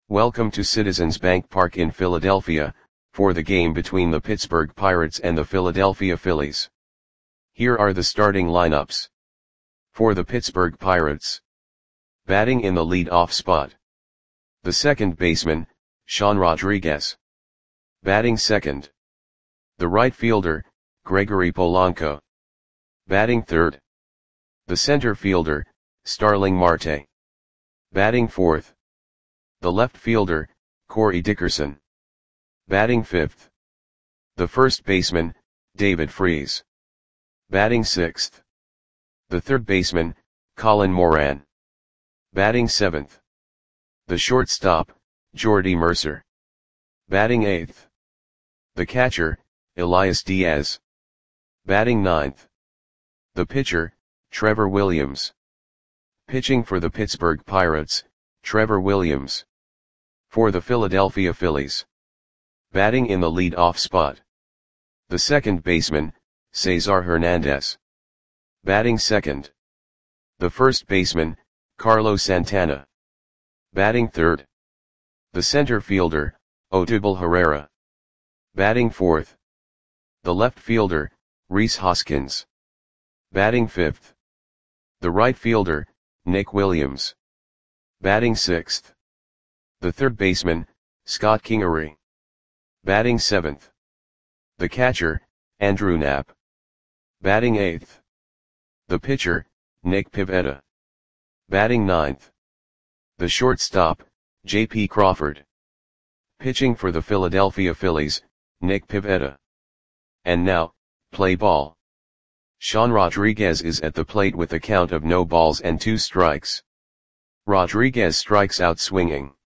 Welcome to Citizens Bank Park in Philadelphia, for the game between the Pittsburgh Pirates and the Philadelphia Phillies. Here are the starting lineups. For the Pittsburgh Pirates. Batting in the lead-off spot. The second baseman, Sean Rodriguez. Batting second. The right fielder, Gregory Polanco. Batting third. The center fielder, Starling Marte. Batting fourth. The left fielder, Corey Dickerson. Batting fifth. The first baseman, David Freese. Batting sixth. The third baseman, Colin Moran. Batting seventh. The shortstop, Jordy Mercer. Batting eighth. The catcher, Elias Diaz. Batting ninth. The pitcher, Trevor Williams. Pitching for the Pittsburgh Pirates, Trevor Williams. For the Philadelphia Phillies. Batting in the lead-off spot. The second baseman, Cesar Hernandez. Batting second. The first baseman, Carlos Santana. Batting third. The center fielder, Odubel Herrera. Batting fourth. The left fielder, Rhys Hoskins. Batting fifth. The right fielder, Nick Williams. Batting sixth. The third baseman, Scott Kingery. Batting seventh. The catcher, Andrew Knapp. Batting eighth. The pitcher, Nick Pivetta. Batting ninth. The shortstop, J.P. Crawford. Pitching for the Philadelphia Phillies, Nick Pivetta. And now, play ball. Sean Rodriguez is at the plate with a count of no balls and 2 strikes. Rodriguez strikes out swinging.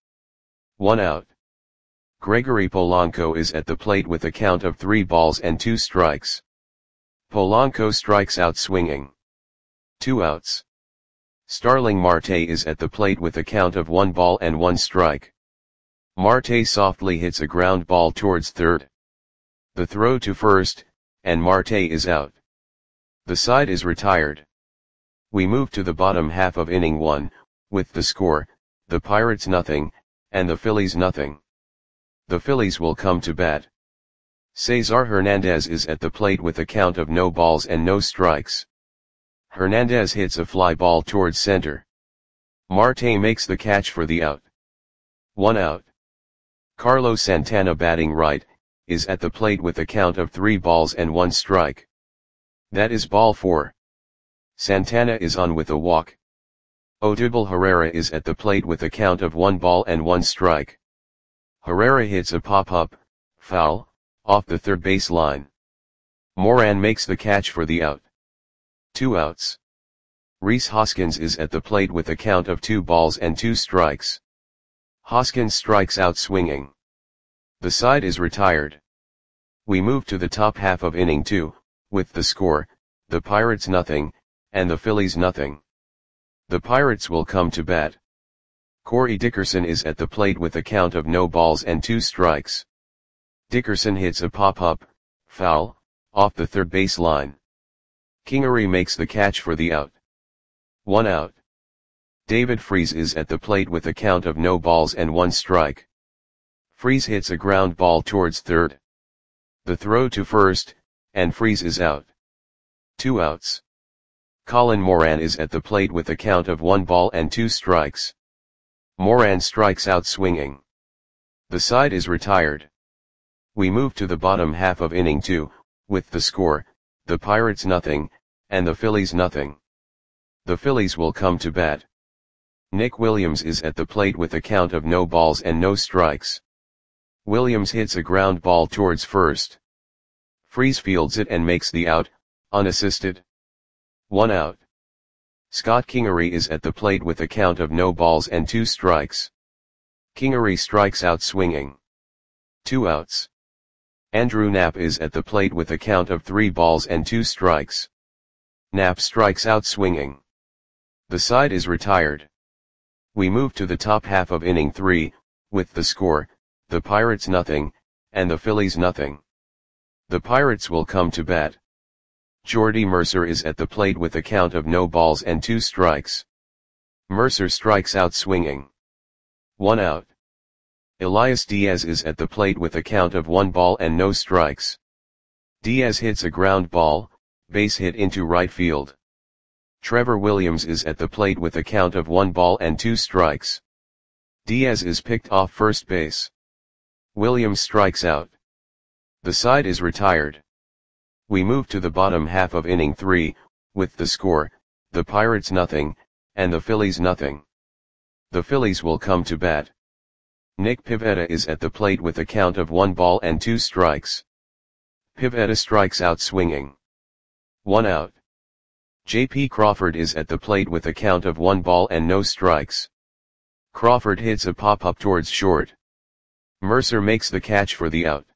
1 out. Gregory Polanco is at the plate with a count of 3 balls and 2 strikes. Polanco strikes out swinging. 2 outs. Starling Marte is at the plate with a count of 1 ball and 1 strike. Marte softly hits a ground ball towards third. The throw to first, and Marte is out. The side is retired. We move to the bottom half of inning 1, with the score, the Pirates nothing, and the Phillies nothing. The Phillies will come to bat. Cesar Hernandez is at the plate with a count of no balls and no strikes. Hernandez hits a fly ball towards center. Marte makes the catch for the out. 1 out. Carlos Santana, batting right, is at the plate with a count of 3 balls and 1 strike. That is ball 4. Santana is on with a walk. Odubel Herrera is at the plate with a count of 1 ball and 1 strike. Herrera hits a pop-up, foul, off the third base line. Moran makes the catch for the out. 2 outs. Rhys Hoskins is at the plate with a count of 2 balls and 2 strikes. Hoskins strikes out swinging. The side is retired. We move to the top half of inning 2, with the score, the Pirates nothing, and the Phillies nothing. The Pirates will come to bat. Corey Dickerson is at the plate with a count of no balls and 2 strikes. Dickerson hits a pop-up, foul, off the third base line. Kingery makes the catch for the out. 1 out. David Freese is at the plate with a count of no balls and 1 strike. Freese hits a ground ball towards third. The throw to first, and Freese is out. 2 outs. Colin Moran is at the plate with a count of 1 ball and 2 strikes. Moran strikes out swinging. The side is retired. We move to the bottom half of inning 2, with the score, the Pirates nothing, and the Phillies nothing. The Phillies will come to bat. Nick Williams is at the plate with a count of no balls and no strikes. Williams hits a ground ball towards first. Freese fields it and makes the out, unassisted. 1 out. Scott Kingery is at the plate with a count of no balls and 2 strikes. Kingery strikes out swinging. 2 outs. Andrew Knapp is at the plate with a count of 3 balls and 2 strikes. Knapp strikes out swinging. The side is retired. We move to the top half of inning 3, with the score, the Pirates nothing, and the Phillies nothing. The Pirates will come to bat. Jordy Mercer is at the plate with a count of no balls and 2 strikes. Mercer strikes out swinging. 1 out. Elias Diaz is at the plate with a count of 1 ball and no strikes. Diaz hits a ground ball, base hit into right field. Trevor Williams is at the plate with a count of 1 ball and 2 strikes. Diaz is picked off first base. Williams strikes out. The side is retired. We move to the bottom half of inning 3, with the score, the Pirates nothing, and the Phillies nothing. The Phillies will come to bat. Nick Pivetta is at the plate with a count of 1 ball and 2 strikes. Pivetta strikes out swinging. 1 out. J.P. Crawford is at the plate with a count of 1 ball and no strikes. Crawford hits a pop-up towards short. Mercer makes the catch for the out.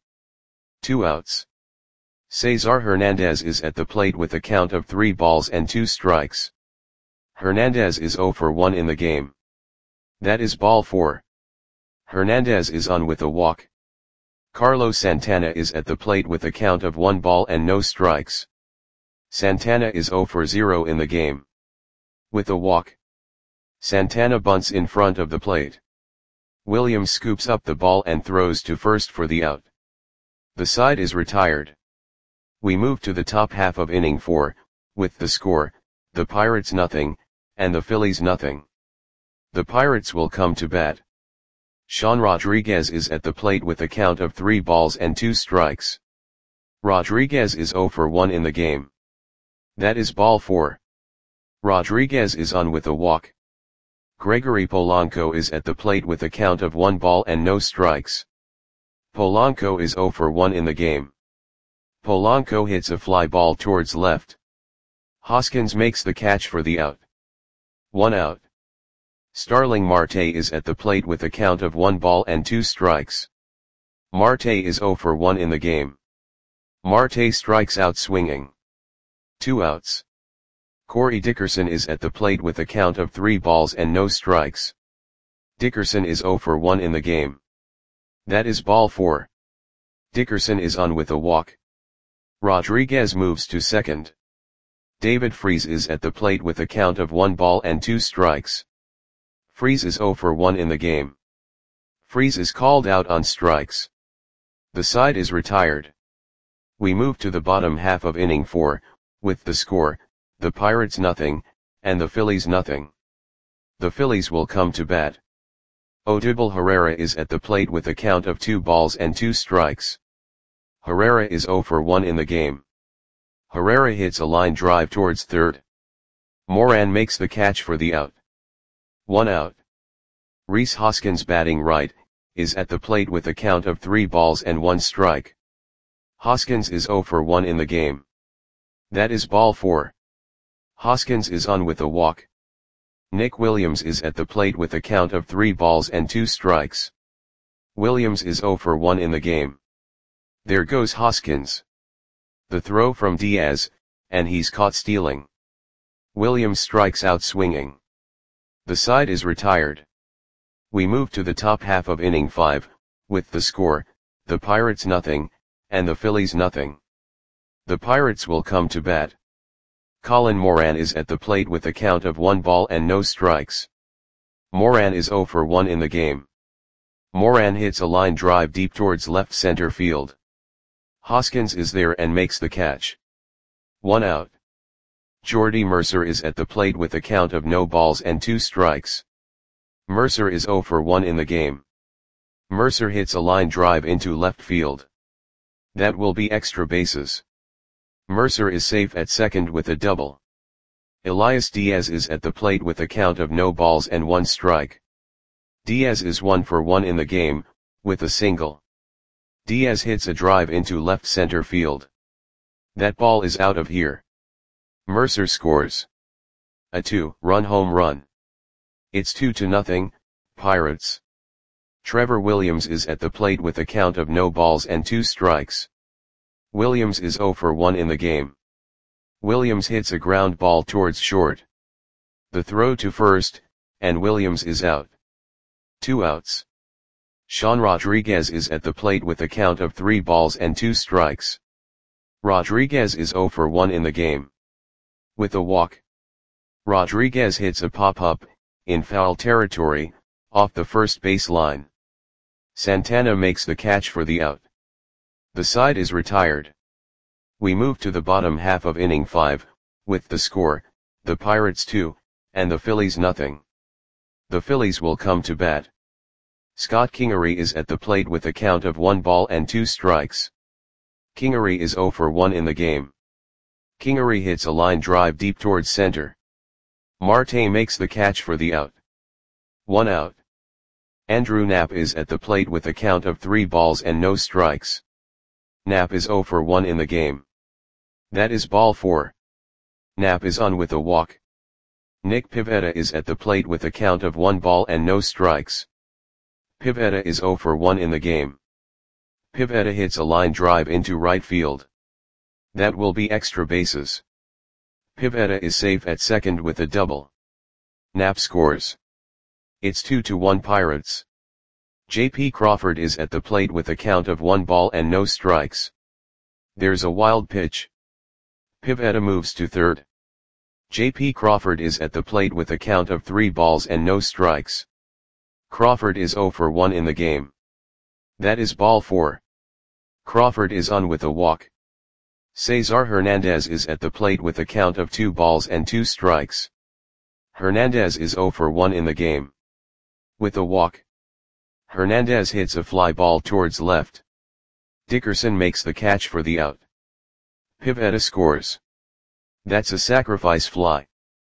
2 outs. Cesar Hernandez is at the plate with a count of 3 balls and 2 strikes. Hernandez is 0 for 1 in the game. That is ball 4. Hernandez is on with a walk. Carlos Santana is at the plate with a count of 1 ball and no strikes. Santana is 0 for 0 in the game. With a walk. Santana bunts in front of the plate. Williams scoops up the ball and throws to first for the out. The side is retired. We move to the top half of inning 4, with the score, the Pirates nothing, and the Phillies nothing. The Pirates will come to bat. Sean Rodriguez is at the plate with a count of 3 balls and 2 strikes. Rodriguez is 0 for 1 in the game. That is ball 4. Rodriguez is on with a walk. Gregory Polanco is at the plate with a count of 1 ball and no strikes. Polanco is 0 for 1 in the game. Polanco hits a fly ball towards left. Hoskins makes the catch for the out. 1 out. Starling Marte is at the plate with a count of 1 ball and 2 strikes. Marte is 0 for 1 in the game. Marte strikes out swinging. 2 outs. Corey Dickerson is at the plate with a count of 3 balls and no strikes. Dickerson is 0 for 1 in the game. That is ball 4. Dickerson is on with a walk. Rodriguez moves to second. David Freese is at the plate with a count of 1 ball and 2 strikes. Freese is 0 for 1 in the game. Freese is called out on strikes. The side is retired. We move to the bottom half of inning 4, with the score, the Pirates nothing, and the Phillies nothing. The Phillies will come to bat. Odubel Herrera is at the plate with a count of 2 balls and 2 strikes. Herrera is 0 for 1 in the game. Herrera hits a line drive towards third. Moran makes the catch for the out. 1 out. Rhys Hoskins batting right, is at the plate with a count of 3 balls and 1 strike. Hoskins is 0 for 1 in the game. That is ball 4. Hoskins is on with a walk. Nick Williams is at the plate with a count of 3 balls and 2 strikes. Williams is 0 for 1 in the game. There goes Hoskins. The throw from Diaz, and he's caught stealing. Williams strikes out swinging. The side is retired. We move to the top half of inning 5, with the score, the Pirates nothing, and the Phillies nothing. The Pirates will come to bat. Colin Moran is at the plate with a count of 1 ball and no strikes. Moran is 0 for 1 in the game. Moran hits a line drive deep towards left center field. Hoskins is there and makes the catch. 1 out. Jordy Mercer is at the plate with a count of no balls and 2 strikes. Mercer is 0 for 1 in the game. Mercer hits a line drive into left field. That will be extra bases. Mercer is safe at second with a double. Elias Diaz is at the plate with a count of no balls and 1 strike. Diaz is 1 for 1 in the game, with a single. Diaz hits a drive into left center field. That ball is out of here. Mercer scores a 2-run home run. It's 2-0, Pirates. Trevor Williams is at the plate with a count of no balls and 2 strikes. Williams is 0 for 1 in the game. Williams hits a ground ball towards short. The throw to first, and Williams is out. 2 outs. Sean Rodriguez is at the plate with a count of 3 balls and 2 strikes. Rodriguez is 0 for 1 in the game. With a walk. Rodriguez hits a pop-up, in foul territory, off the first base line. Santana makes the catch for the out. The side is retired. We move to the bottom half of inning 5, with the score, the Pirates 2, and the Phillies nothing. The Phillies will come to bat. Scott Kingery is at the plate with a count of 1 ball and 2 strikes. Kingery is 0 for 1 in the game. Kingery hits a line drive deep towards center. Marte makes the catch for the out. 1 out. Andrew Knapp is at the plate with a count of 3 balls and no strikes. Knapp is 0 for 1 in the game. That is ball 4. Knapp is on with a walk. Nick Pivetta is at the plate with a count of 1 ball and no strikes. Pivetta is 0 for 1 in the game. Pivetta hits a line drive into right field. That will be extra bases. Pivetta is safe at second with a double. Knapp scores. It's 2-1 Pirates. J.P. Crawford is at the plate with a count of 1 ball and no strikes. There's a wild pitch. Pivetta moves to third. J.P. Crawford is at the plate with a count of 3 balls and no strikes. Crawford is 0 for 1 in the game. That is ball 4. Crawford is on with a walk. Cesar Hernandez is at the plate with a count of 2 balls and 2 strikes. Hernandez is 0 for 1 in the game. With a walk. Hernandez hits a fly ball towards left. Dickerson makes the catch for the out. Pivetta scores. That's a sacrifice fly.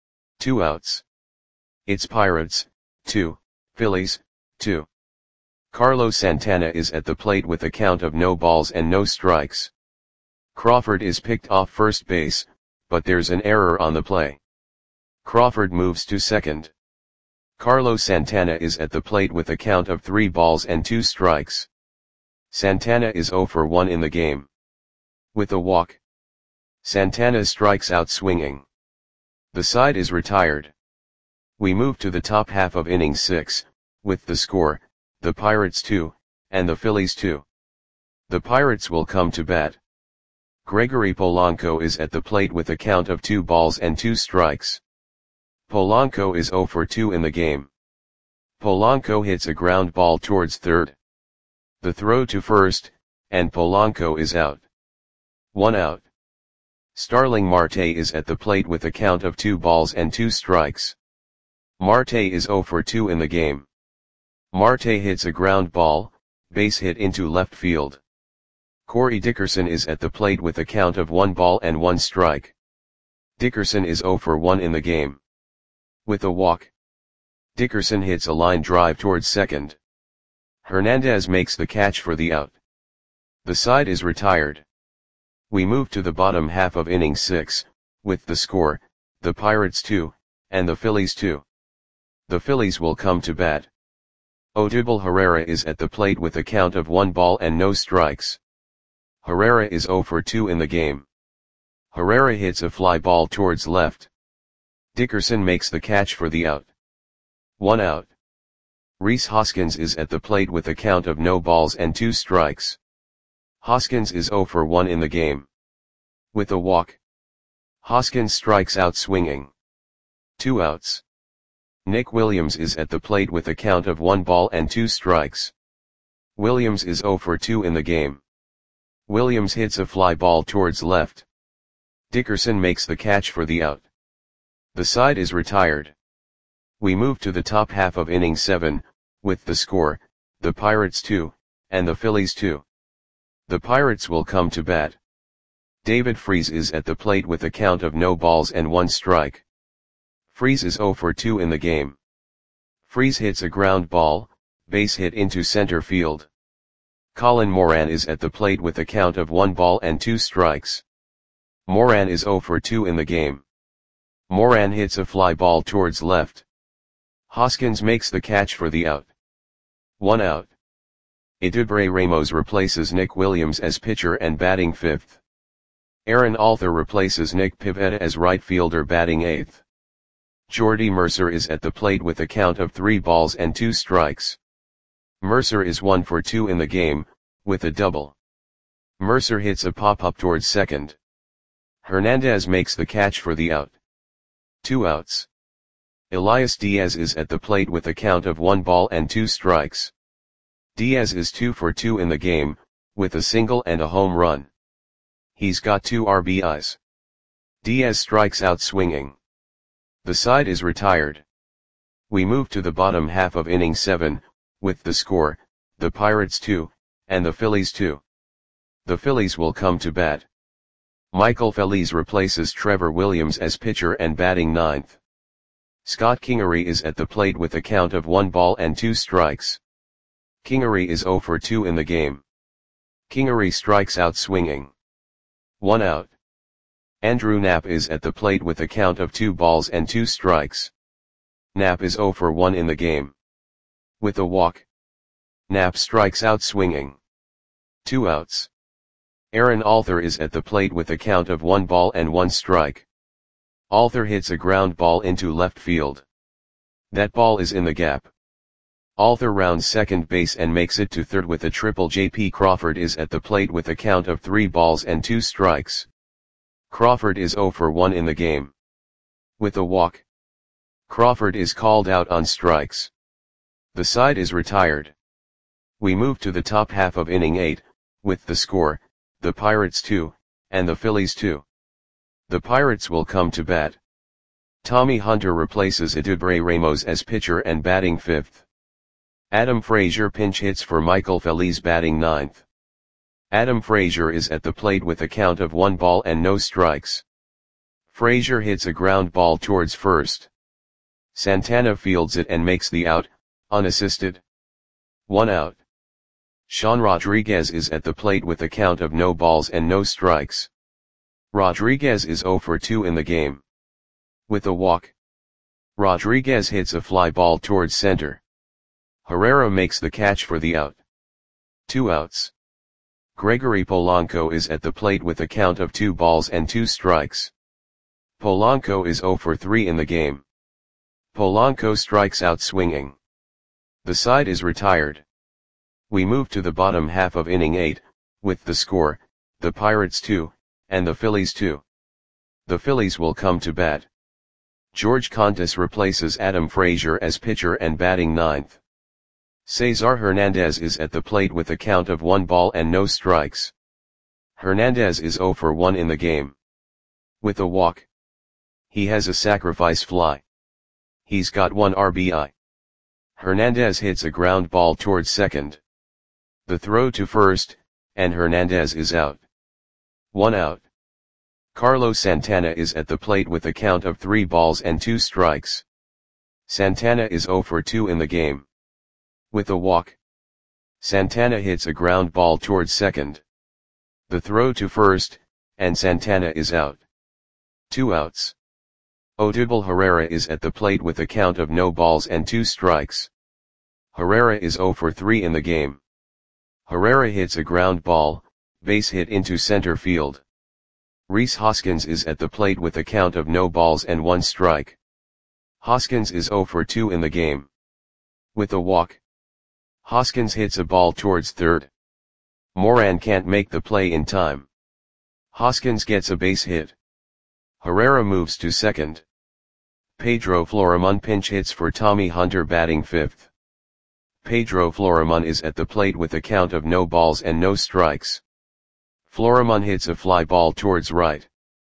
2 outs. It's Pirates, 2, Phillies, 2. Carlos Santana is at the plate with a count of no balls and no strikes. Crawford is picked off first base, but there's an error on the play. Crawford moves to second. Carlos Santana is at the plate with a count of 3 balls and 2 strikes. Santana is 0 for 1 in the game. With a walk. Santana strikes out swinging. The side is retired. We move to the top half of inning 6, with the score, the Pirates 2, and the Phillies 2. The Pirates will come to bat. Gregory Polanco is at the plate with a count of 2 balls and 2 strikes. Polanco is 0 for 2 in the game. Polanco hits a ground ball towards third. The throw to first, and Polanco is out. 1 out. Starling Marte is at the plate with a count of 2 balls and 2 strikes. Marte is 0 for 2 in the game. Marte hits a ground ball, base hit into left field. Corey Dickerson is at the plate with a count of 1 ball and 1 strike. Dickerson is 0 for 1 in the game. With a walk. Dickerson hits a line drive towards second. Hernandez makes the catch for the out. The side is retired. We move to the bottom half of inning 6, with the score, the Pirates 2, and the Phillies 2. The Phillies will come to bat. Odubel Herrera is at the plate with a count of 1 ball and no strikes. Herrera is 0 for 2 in the game. Herrera hits a fly ball towards left. Dickerson makes the catch for the out. 1 out. Rhys Hoskins is at the plate with a count of no balls and 2 strikes. Hoskins is 0 for 1 in the game. With a walk. Hoskins strikes out swinging. 2 outs. Nick Williams is at the plate with a count of 1 ball and 2 strikes. Williams is 0 for 2 in the game. Williams hits a fly ball towards left. Dickerson makes the catch for the out. The side is retired. We move to the top half of inning 7, with the score, the Pirates 2, and the Phillies 2. The Pirates will come to bat. David Freese is at the plate with a count of no balls and 1 strike. Freese is 0 for 2 in the game. Freese hits a ground ball, base hit into center field. Colin Moran is at the plate with a count of 1 ball and 2 strikes. Moran is 0 for 2 in the game. Moran hits a fly ball towards left. Hoskins makes the catch for the out. 1 out. Eduardo Ramos replaces Nick Williams as pitcher and batting 5th. Aaron Alther replaces Nick Pivetta as right fielder batting 8th. Jordy Mercer is at the plate with a count of 3 balls and 2 strikes. Mercer is 1 for 2 in the game, with a double. Mercer hits a pop-up towards second. Hernandez makes the catch for the out. 2 outs. Elias Diaz is at the plate with a count of 1 ball and 2 strikes. Diaz is 2 for 2 in the game, with a single and a home run. He's got 2 RBIs. Diaz strikes out swinging. The side is retired. We move to the bottom half of inning 7, with the score, the Pirates 2, and the Phillies 2. The Phillies will come to bat. Michael Feliz replaces Trevor Williams as pitcher and batting ninth. Scott Kingery is at the plate with a count of 1 ball and 2 strikes. Kingery is 0 for 2 in the game. Kingery strikes out swinging. 1 out. Andrew Knapp is at the plate with a count of 2 balls and 2 strikes. Knapp is 0 for 1 in the game. With a walk. Knapp strikes out swinging. 2 outs. Aaron Alther is at the plate with a count of 1 ball and 1 strike. Alther hits a ground ball into left field. That ball is in the gap. Alther rounds second base and makes it to third with a triple. J.P. Crawford is at the plate with a count of 3 balls and 2 strikes. Crawford is 0 for 1 in the game. With a walk. Crawford is called out on strikes. The side is retired. We move to the top half of inning 8, with the score, the Pirates 2, and the Phillies 2. The Pirates will come to bat. Tommy Hunter replaces Eduardo Ramos as pitcher and batting 5th. Adam Frazier pinch hits for Michael Feliz batting 9th. Adam Frazier is at the plate with a count of 1 ball and no strikes. Frazier hits a ground ball towards first. Santana fields it and makes the out, unassisted. 1 out. Sean Rodriguez is at the plate with a count of no balls and no strikes. Rodriguez is 0 for 2 in the game. With a walk. Rodriguez hits a fly ball towards center. Herrera makes the catch for the out. 2 outs. Gregory Polanco is at the plate with a count of 2 balls and 2 strikes. Polanco is 0 for 3 in the game. Polanco strikes out swinging. The side is retired. We move to the bottom half of inning 8, with the score, the Pirates 2, and the Phillies 2. The Phillies will come to bat. George Contis replaces Adam Frazier as pitcher and batting 9th. Cesar Hernandez is at the plate with a count of 1 ball and no strikes. Hernandez is 0 for 1 in the game. With a walk. He has a sacrifice fly. He's got 1 RBI. Hernandez hits a ground ball towards second. The throw to first, and Hernandez is out. 1 out. Carlos Santana is at the plate with a count of 3 balls and 2 strikes. Santana is 0 for 2 in the game. With a walk. Santana hits a ground ball towards second. The throw to first, and Santana is out. 2 outs. Odubel Herrera is at the plate with a count of no balls and 2 strikes. Herrera is 0 for 3 in the game. Herrera hits a ground ball, base hit into center field. Rhys Hoskins is at the plate with a count of no balls and 1 strike. Hoskins is 0 for 2 in the game. With a walk. Hoskins hits a ball towards third. Moran can't make the play in time. Hoskins gets a base hit. Herrera moves to second. Pedro Florimon pinch hits for Tommy Hunter batting 5th. Pedro Florimon is at the plate with a count of no balls and no strikes. Florimon hits a fly ball towards right.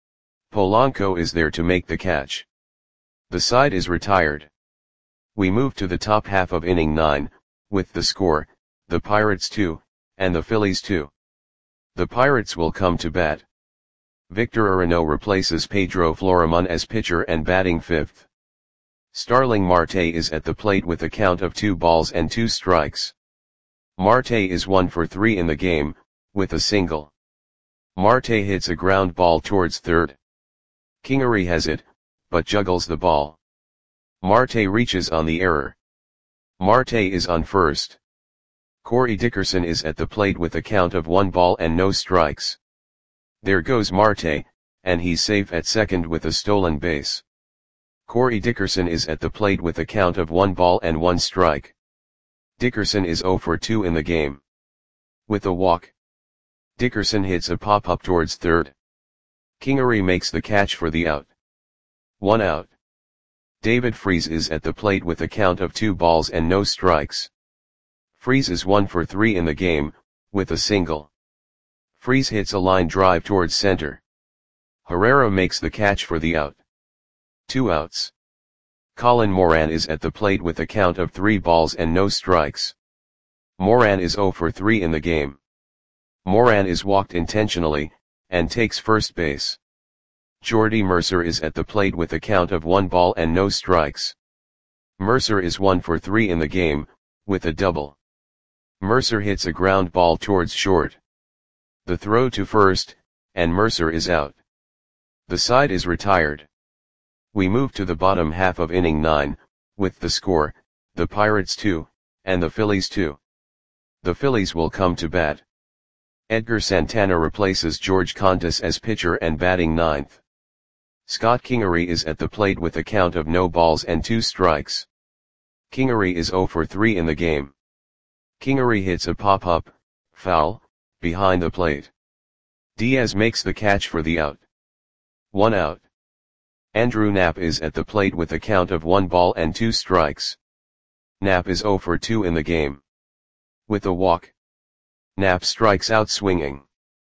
Polanco is there to make the catch. The side is retired. We move to the top half of inning 9, with the score, the Pirates 2, and the Phillies 2. The Pirates will come to bat. Victor Arano replaces Pedro Florimon as pitcher and batting 5th. Starling Marte is at the plate with a count of 2 balls and 2 strikes. Marte is 1 for 3 in the game, with a single. Marte hits a ground ball towards third. Kingery has it, but juggles the ball. Marte reaches on the error. Marte is on first. Corey Dickerson is at the plate with a count of 1 ball and no strikes. There goes Marte, and he's safe at second with a stolen base. Corey Dickerson is at the plate with a count of 1 ball and 1 strike. Dickerson is 0 for 2 in the game. With a walk. Dickerson hits a pop-up towards third. Kingery makes the catch for the out. 1 out. David Freese is at the plate with a count of 2 balls and no strikes. Freese is 1 for 3 in the game, with a single. Freese hits a line drive towards center. Herrera makes the catch for the out. 2 outs. Colin Moran is at the plate with a count of 3 balls and no strikes. Moran is 0 for 3 in the game. Moran is walked intentionally, and takes first base. Jordy Mercer is at the plate with a count of 1 ball and no strikes. Mercer is 1 for 3 in the game, with a double. Mercer hits a ground ball towards short. The throw to first, and Mercer is out. The side is retired. We move to the bottom half of inning 9, with the score, the Pirates 2, and the Phillies 2. The Phillies will come to bat. Edgar Santana replaces George Contis as pitcher and batting ninth. Scott Kingery is at the plate with a count of no balls and 2 strikes. Kingery is 0 for 3 in the game. Kingery hits a pop-up, foul, behind the plate. Diaz makes the catch for the out. 1 out. Andrew Knapp is at the plate with a count of 1 ball and 2 strikes. Knapp is 0 for 2 in the game. With a walk, Knapp strikes out swinging.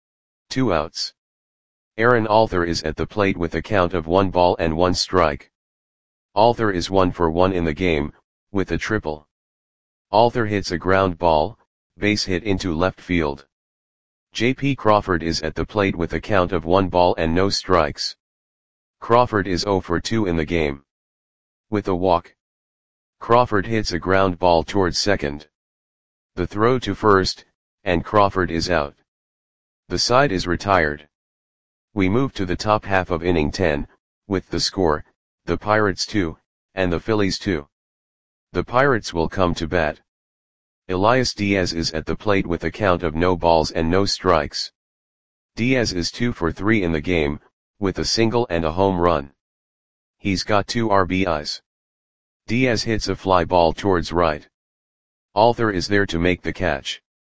2 outs. Aaron Alther is at the plate with a count of 1 ball and 1 strike. Alther is 1 for 1 in the game, with a triple. Alther hits a ground ball, base hit into left field. J.P. Crawford is at the plate with a count of 1 ball and no strikes. Crawford is 0 for 2 in the game. With a walk, Crawford hits a ground ball towards second. The throw to first, and Crawford is out. The side is retired. We move to the top half of inning 10, with the score, the Pirates 2, and the Phillies 2. The Pirates will come to bat. Elias Diaz is at the plate with a count of no balls and no strikes. Diaz is 2 for 3 in the game, with a single and a home run. He's got 2 RBIs. Diaz hits a fly ball towards right. Alther is there to make the catch.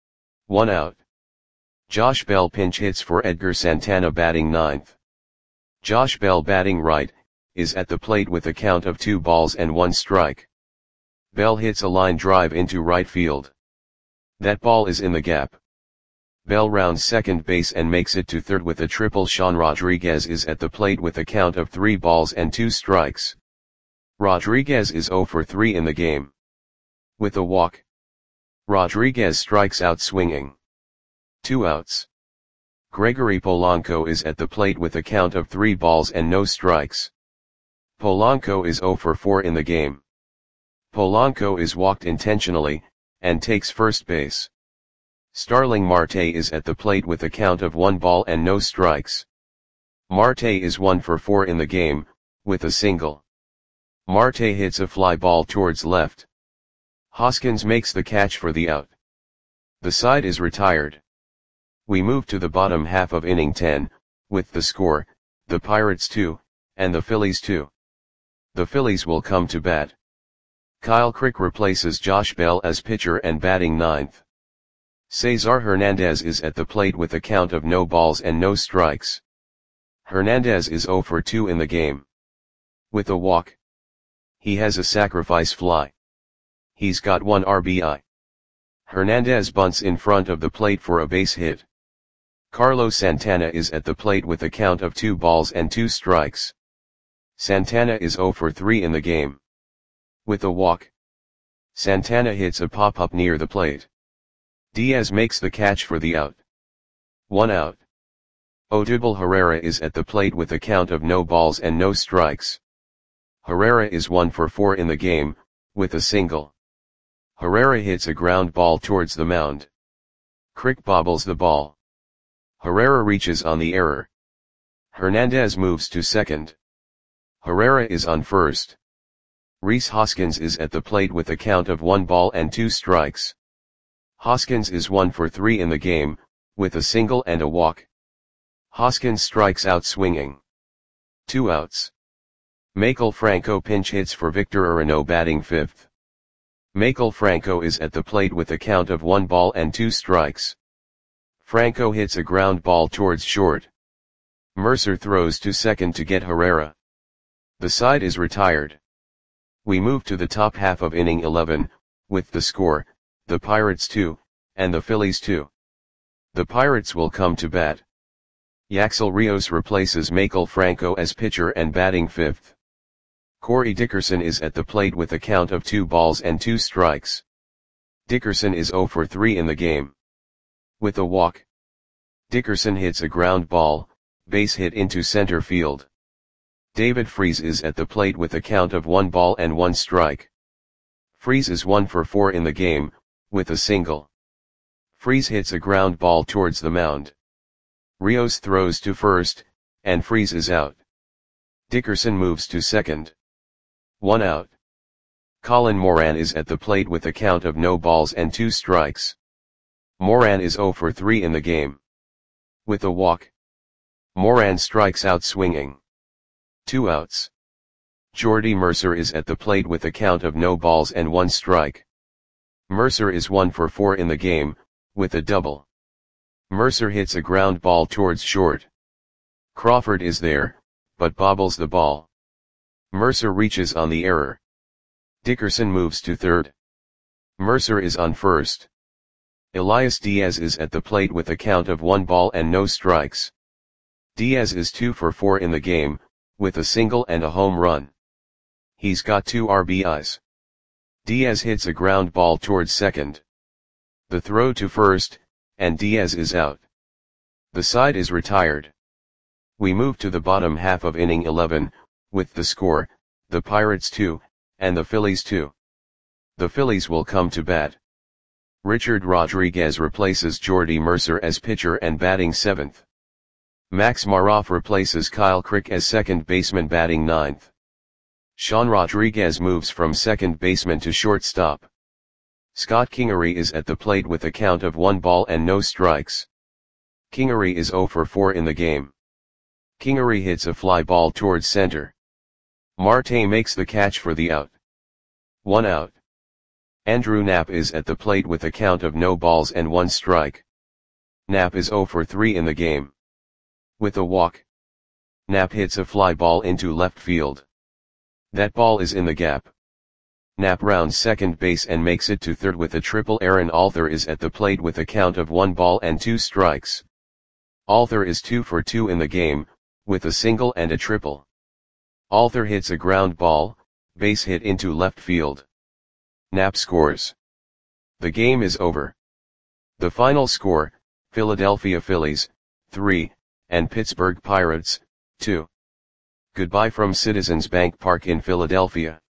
1 out. Josh Bell pinch hits for Edgar Santana batting ninth. Josh Bell batting right, is at the plate with a count of 2 balls and 1 strike. Bell hits a line drive into right field. That ball is in the gap. Bell rounds second base and makes it to third with a triple. Sean Rodriguez is at the plate with a count of 3 balls and 2 strikes. Rodriguez is 0 for 3 in the game. With a walk, Rodriguez strikes out swinging. 2 outs. Gregory Polanco is at the plate with a count of 3 balls and no strikes. Polanco is 0 for 4 in the game. Polanco is walked intentionally, and takes first base. Starling Marte is at the plate with a count of 1 ball and no strikes. Marte is 1 for 4 in the game, with a single. Marte hits a fly ball towards left. Hoskins makes the catch for the out. The side is retired. We move to the bottom half of inning 10, with the score, the Pirates 2, and the Phillies 2. The Phillies will come to bat. Kyle Crick replaces Josh Bell as pitcher and batting ninth. Cesar Hernandez is at the plate with a count of no balls and no strikes. Hernandez is 0 for 2 in the game. With a walk, he has a sacrifice fly. He's got 1 RBI. Hernandez bunts in front of the plate for a base hit. Carlos Santana is at the plate with a count of 2 balls and 2 strikes. Santana is 0 for 3 in the game. With a walk, Santana hits a pop-up near the plate. Diaz makes the catch for the out. 1 out. Odubel Herrera is at the plate with a count of no balls and no strikes. Herrera is 1 for 4 in the game, with a single. Herrera hits a ground ball towards the mound. Crick bobbles the ball. Herrera reaches on the error. Hernandez moves to second. Herrera is on first. Rhys Hoskins is at the plate with a count of 1 ball and 2 strikes. Hoskins is 1 for 3 in the game, with a single and a walk. Hoskins strikes out swinging. 2 outs. Maikel Franco pinch hits for Victor Urano batting fifth. Maikel Franco is at the plate with a count of 1 ball and 2 strikes. Franco hits a ground ball towards short. Mercer throws to second to get Herrera. The side is retired. We move to the top half of inning 11, with the score, the Pirates 2, and the Phillies 2. The Pirates will come to bat. Yaxel Rios replaces Maikel Franco as pitcher and batting 5th. Corey Dickerson is at the plate with a count of 2 balls and 2 strikes. Dickerson is 0 for 3 in the game. With a walk, Dickerson hits a ground ball, base hit into center field. David Freese is at the plate with a count of 1 ball and 1 strike. Freese is 1 for 4 in the game, with a single. Freese hits a ground ball towards the mound. Rios throws to first, and Freese is out. Dickerson moves to second. 1 out. Colin Moran is at the plate with a count of no balls and 2 strikes. Moran is 0 for 3 in the game. With a walk, Moran strikes out swinging. 2 outs. Jordy Mercer is at the plate with a count of no balls and 1 strike. Mercer is 1 for 4 in the game, with a double. Mercer hits a ground ball towards short. Crawford is there, but bobbles the ball. Mercer reaches on the error. Dickerson moves to third. Mercer is on first. Elias Diaz is at the plate with a count of 1 ball and no strikes. Diaz is 2 for 4 in the game, with a single and a home run. He's got 2 RBIs. Diaz hits a ground ball towards second. The throw to first, and Diaz is out. The side is retired. We move to the bottom half of inning 11, with the score, the Pirates 2, and the Phillies 2. The Phillies will come to bat. Richard Rodriguez replaces Jordy Mercer as pitcher and batting 7th. Max Maroff replaces Kyle Crick as second baseman batting 9th. Sean Rodriguez moves from second baseman to shortstop. Scott Kingery is at the plate with a count of 1 ball and no strikes. Kingery is 0 for 4 in the game. Kingery hits a fly ball towards center. Marte makes the catch for the out. 1 out. Andrew Knapp is at the plate with a count of no balls and 1 strike. Knapp is 0 for 3 in the game. With a walk, Knapp hits a fly ball into left field. That ball is in the gap. Knapp rounds second base and makes it to third with a triple. Aaron Alther is at the plate with a count of 1 ball and 2 strikes. Alther is 2 for 2 in the game, with a single and a triple. Alther hits a ground ball, base hit into left field. Knapp scores. The game is over. The final score, Philadelphia Phillies, 3, and Pittsburgh Pirates, 2. Goodbye from Citizens Bank Park in Philadelphia.